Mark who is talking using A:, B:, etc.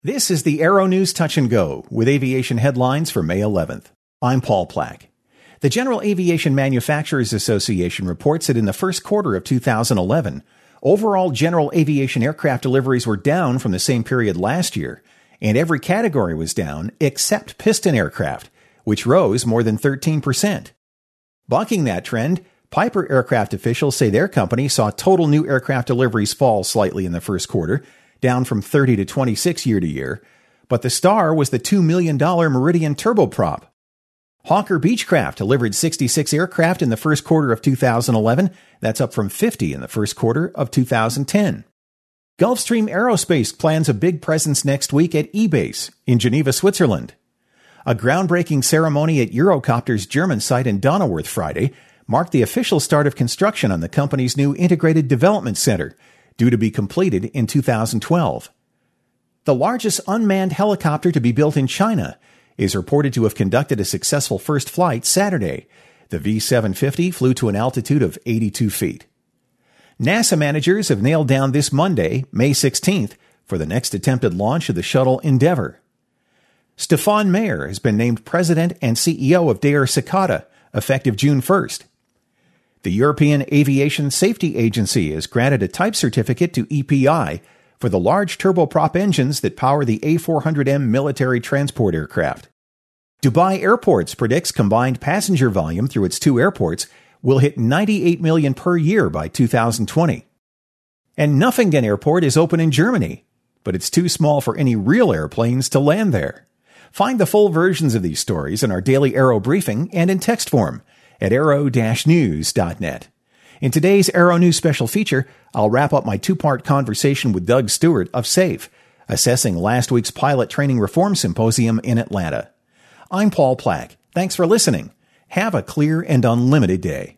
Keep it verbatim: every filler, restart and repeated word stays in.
A: This is the Aero News Touch and Go with aviation headlines for May eleventh. I'm Paul Plack. The General Aviation Manufacturers Association reports that in the first quarter of two thousand eleven, overall general aviation aircraft deliveries were down from the same period last year, and every category was down except piston aircraft, which rose more than thirteen percent. Bucking that trend, Piper aircraft officials say their company saw total new aircraft deliveries fall slightly in the first quarter, down from thirty to twenty-six year to year, but the star was the two million dollars Meridian turboprop. Hawker Beechcraft delivered sixty-six aircraft in the first quarter of two thousand eleven. That's up from fifty in the first quarter of two thousand ten. Gulfstream Aerospace plans a big presence next week at E-Base in Geneva, Switzerland. A groundbreaking ceremony at Eurocopter's German site in Donauwörth Friday marked the official start of construction on the company's new Integrated Development Center, due to be completed in two thousand twelve. The largest unmanned helicopter to be built in China is reported to have conducted a successful first flight Saturday. The V seven fifty flew to an altitude of eighty-two feet. NASA managers have nailed down this Monday, May sixteenth, for the next attempted launch of the shuttle Endeavour. Stefan Meyer has been named president and C E O of Daher Cicada, effective June first. The European Aviation Safety Agency has granted a type certificate to E P I for the large turboprop engines that power the A four hundred M military transport aircraft. Dubai Airports predicts combined passenger volume through its two airports will hit ninety-eight million per year by two thousand twenty. And Nuffingen Airport is open in Germany, but it's too small for any real airplanes to land there. Find the full versions of these stories in our daily Aero briefing and in text form at aero dash news dot net. In today's Aero News special feature, I'll wrap up my two-part conversation with Doug Stewart of SAFE, assessing last week's Pilot Training Reform Symposium in Atlanta. I'm Paul Plack. Thanks for listening. Have a clear and unlimited day.